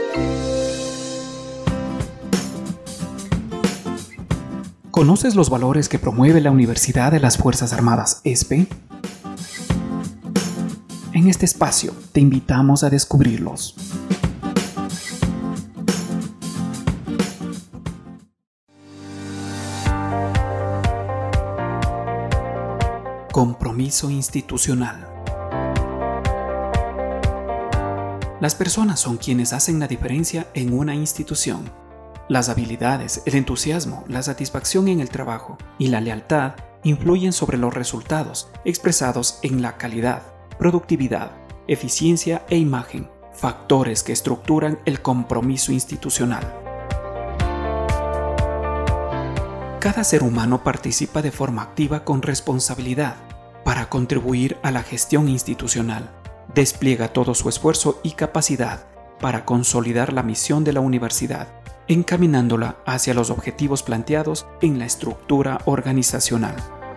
¿Conoces los valores que promueve la Universidad de las Fuerzas Armadas ESPE? En este espacio te invitamos a descubrirlos. Compromiso institucional. Las personas son quienes hacen la diferencia en una institución. Las habilidades, el entusiasmo, la satisfacción en el trabajo y la lealtad influyen sobre los resultados expresados en la calidad, productividad, eficiencia e imagen, factores que estructuran el compromiso institucional. Cada ser humano participa de forma activa con responsabilidad para contribuir a la gestión institucional. Despliega todo su esfuerzo y capacidad para consolidar la misión de la universidad, encaminándola hacia los objetivos planteados en la estructura organizacional.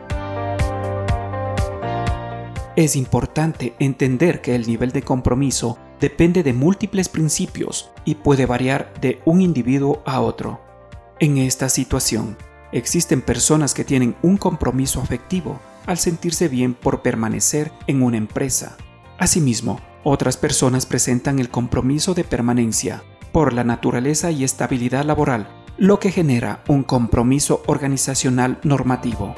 Es importante entender que el nivel de compromiso depende de múltiples principios y puede variar de un individuo a otro. En esta situación, existen personas que tienen un compromiso afectivo al sentirse bien por permanecer en una empresa. Asimismo, otras personas presentan el compromiso de permanencia por la naturaleza y estabilidad laboral, lo que genera un compromiso organizacional normativo.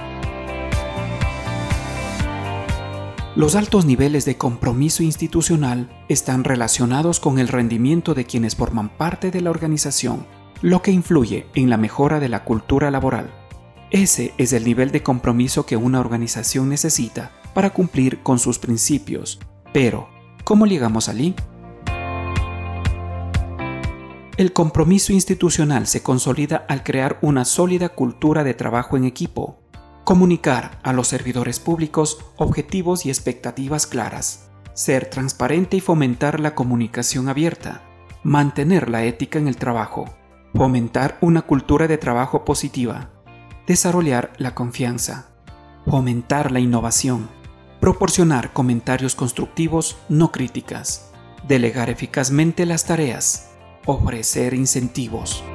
Los altos niveles de compromiso institucional están relacionados con el rendimiento de quienes forman parte de la organización, lo que influye en la mejora de la cultura laboral. Ese es el nivel de compromiso que una organización necesita para cumplir con sus principios. Pero, ¿cómo llegamos allí? El compromiso institucional se consolida al crear una sólida cultura de trabajo en equipo, comunicar a los servidores públicos objetivos y expectativas claras, ser transparente y fomentar la comunicación abierta, mantener la ética en el trabajo, fomentar una cultura de trabajo positiva, desarrollar la confianza, fomentar la innovación, proporcionar comentarios constructivos, no críticas, delegar eficazmente las tareas, ofrecer incentivos.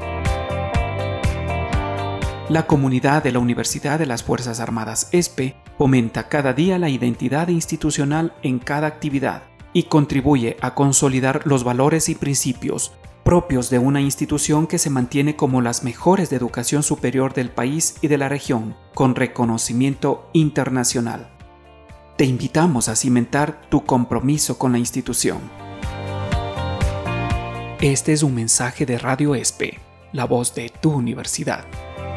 La comunidad de la Universidad de las Fuerzas Armadas ESPE fomenta cada día la identidad institucional en cada actividad y contribuye a consolidar los valores y principios propios de una institución que se mantiene como las mejores de educación superior del país y de la región, con reconocimiento internacional. Te invitamos a cimentar tu compromiso con la institución. Este es un mensaje de Radio ESPE, la voz de tu universidad.